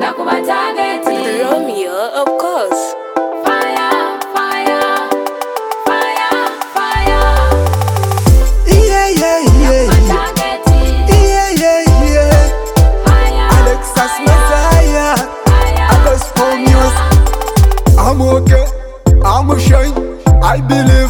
nakuba targeti. Romeo, of course. Fire, fire, fire, fire. Yeah, yeah, yeah. Nakuba targeti. Yeah, yeah, yeah. Fire, Alexis fire, Messiah. fire, I goes for news. I'm okay. I'm a shine. I believe.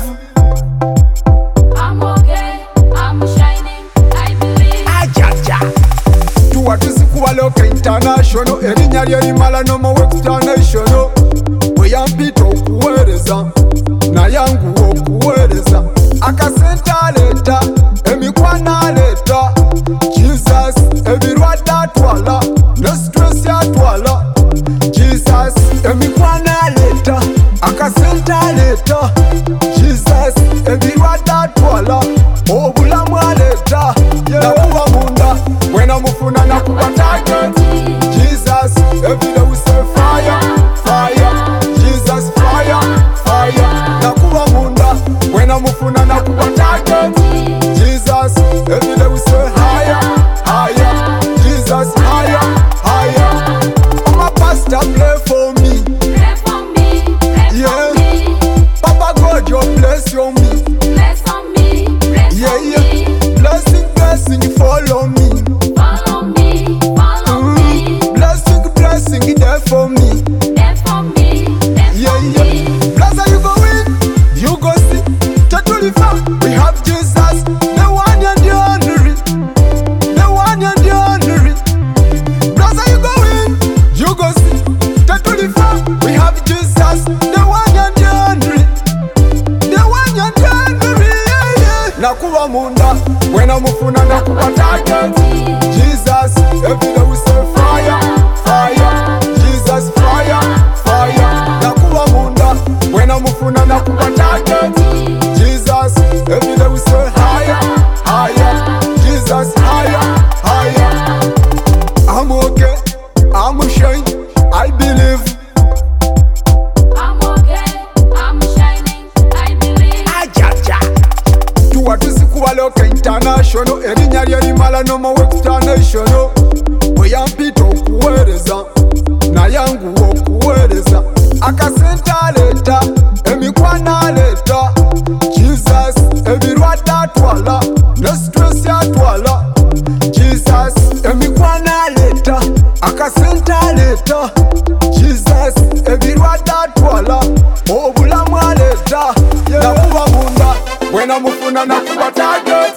I'm okay, I'm shining, I believe. Ajaja. Tuwatusikuwaloka international. Erinya lyerimala no mu explanational. Weyampita okuweereza nayangu okuweereza akasente aleeta emikwano aleeta Jesus ebirwadde atwala ne stress atwala Jesus emikwano aleeta akasente aleeta Jesus ebirwadde atwala obulamu aleeta nakuba munda bwena mufuna nakuba target Jesus everyday we say fire fire Jesus fire fire nakuba munda bwena mufuna nakuba target Jesus everyday we say higher higher Jesus higher higher my pastor play for me Pray for me, pray yeah for me, Papa God your bless your me bless on me, pray yeah for yeah me, blessing blessing follow me follow me, follow me, blessing blessing there for me pray for me, pray yeah for yeah me. Plaza you go in you go see Tetulifa we have Jesus the one and the only the one and the only Plaza you go in you go see Tetulifa we have Jesus the one and the only the one and the only yeah yeah nakuba munda bwena mufuna nakuba target Jesus every day we say fire fire Jesus fire fire nakuba munda bwena mufuna nakuba target Jesus every day we say higher higher Jesus higher higher I'm okay I'm shine I believe I'm okay, I'm shining, I believe. ajaja tuwatusikuwaloka international erinya lyerimala no mu explanational weyampita okuweereza nayangu okuweereza akasente aleeta emikwano aleeta Jesus ebirwadde atwala ne stress atwala Jesus emikwano aleeta akasente aleeta Jesus ebirwadde atwala obulamu aleeta nakuba munda bwena mufuna nakuba target